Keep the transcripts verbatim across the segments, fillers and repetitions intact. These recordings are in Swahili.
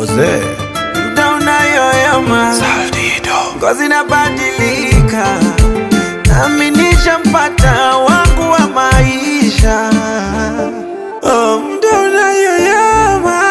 Jose Mdauna yoyoma Saldido ngozi inabadilika, nami nishampata wangu wa maisha. Oh, mdauna yoyoma.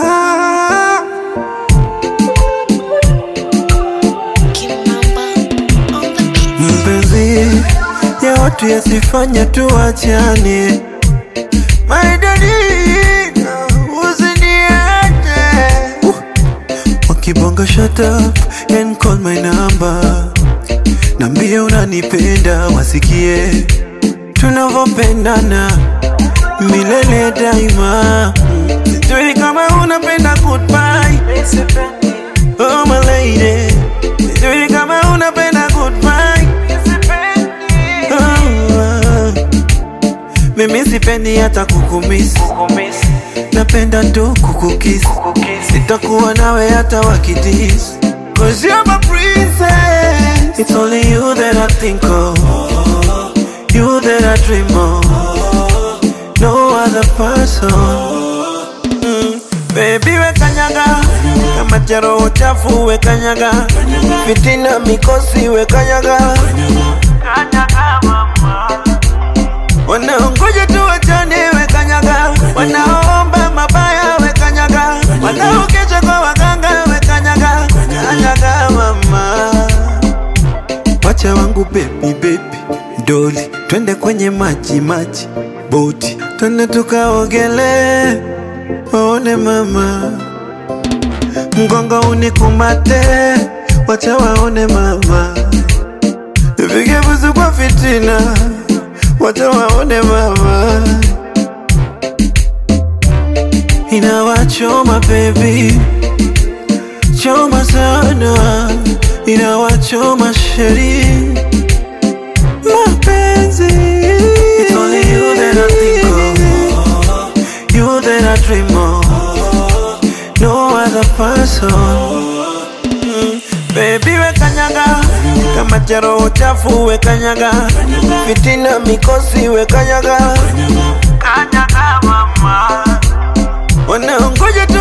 Mpenzi ya watu yasifanya tuachane, my darling, usiniache. uh. Wakibonga shut up and call my number, nambie unanipenda wasikie tunavopendana milele daima. Sijui kama unapenda goodbye, oh my lady. Sijui kama unapenda goodbye, oh, oh. Mimi sipendi hata kukumisi, napenda tu kukukisi. Sitakuwa nawe hata wakidis, cause you're my princess. It's only you that I think of, you that I dream of, no other person. mm. Baby we kanyaga, kama charo chafu we kanyaga, fitina mikosi we kanyaga, kanyaga mama. Wanaongoja tu wachane we kanyaga, wanaomba mabaya we kanyaga, wanaokecha kwa waganga we kanyaga, kanyaga mama. Wacha wangu baby baby doli, twende kwenye maji maji boti, twende tukaogele, waone mama. Mgongo unikumate, wacha waone mama. Nipige busu kwa fitina, wacha waone mama. Inawachoma baby, choma sana. Inawachoma sheri, mapenzi. It's only you that I think of, you that I dream of, no other person. mm. Baby we kanyaga, kama charo chafu we kanyaga, fitina mikosi we kanyaga, kanyaga mama. Wanaongoja